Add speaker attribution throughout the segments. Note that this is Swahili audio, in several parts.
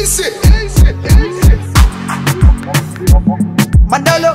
Speaker 1: Mandolo.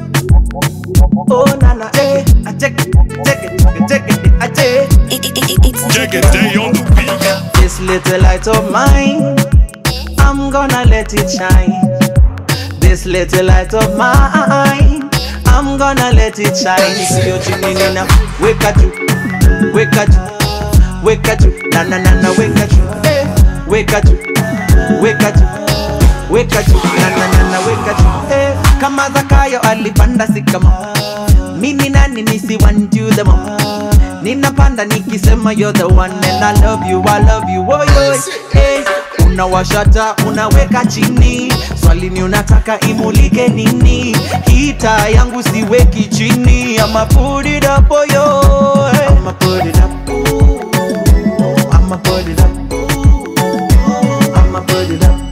Speaker 1: Oh nana, eh, I check it, I check it.
Speaker 2: Check it day on the beat.
Speaker 1: This little light of mine, I'm gonna let it shine. This little light of mine, I'm gonna let it shine. See you chimney now, wake at you, wake at you, wake at you, na na na na, wake at you, eh, wake at you, wake at you, wake at you, na na na na, wake at you, eh. Kama Zakayo alipanda sikama, mimi nani nisi want you the more. Ninapanda nikisema you're the one and I love you, oh yo, hey. Unawashata, unaweka chini, swali ni unataka imulike nini? Kita yangu siweki chini, I'ma put it up, oh yo, hey. I'ma put it up, I'ma put it up, I'ma put it up,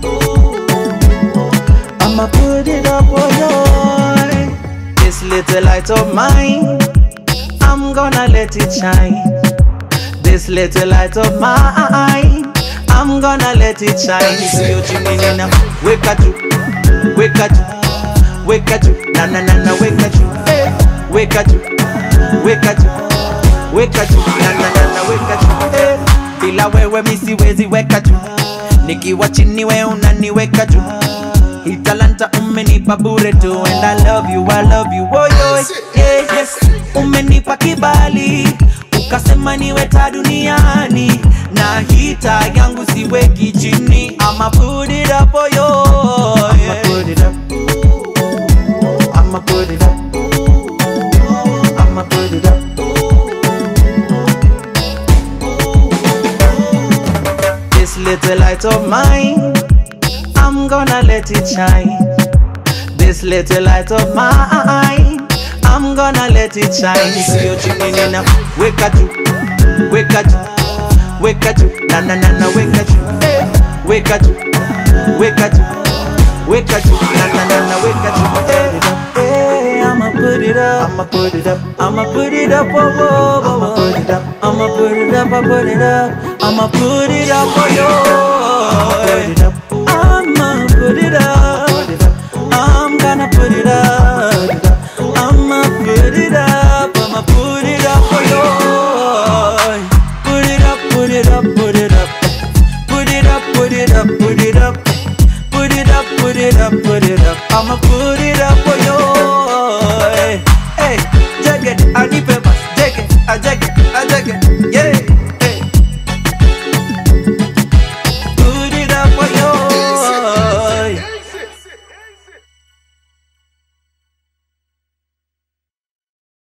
Speaker 1: I'ma put it up, oh yo, hey. This little light of mine, I'm gonna let it shine. This little light of mine, I'm gonna let it shine. See you chimney now, wake at you, wake at you, wake at you, na na na na, wake at you, hey. Wake at you, wake at you, wake at you, na na na na, wake at you, hey. Bila wewe mi siwezi weka tu, nikiwa chini we unaniweka tu. Hii talanta umenipa bure tu, and I love you, oh yo, yeah, yes. Umenipa kibali, ukasema niweta duniani, na hita yangu siweki chini, I'ma put it up, oh yo, yeah. I'ma put it up, I'ma put it up, I'ma put it up. This little light of mine, I'm gonna let it shine. This little light of mine, I'm gonna let it shine. See you chimney now, wake at you, wake at you, wake at you, na na na na, wake at you, hey. Wake at you, wake at you, wake at you, na na na na, wake at you, hey. Hey, I'ma put it up, I'ma put it up, I'ma put it up, oh oh oh, I'ma put it up, I'ma put it up, I'ma put it up, I'ma put it up, oh yo, I'ma put it up, I'm gonna put it up, I'ma put it up, I'ma put it up, oh yo. Put it up, put it up, put it up, put it up, put it up, put it up, put it up, put it up, put it up, I'ma put it up, oh yo.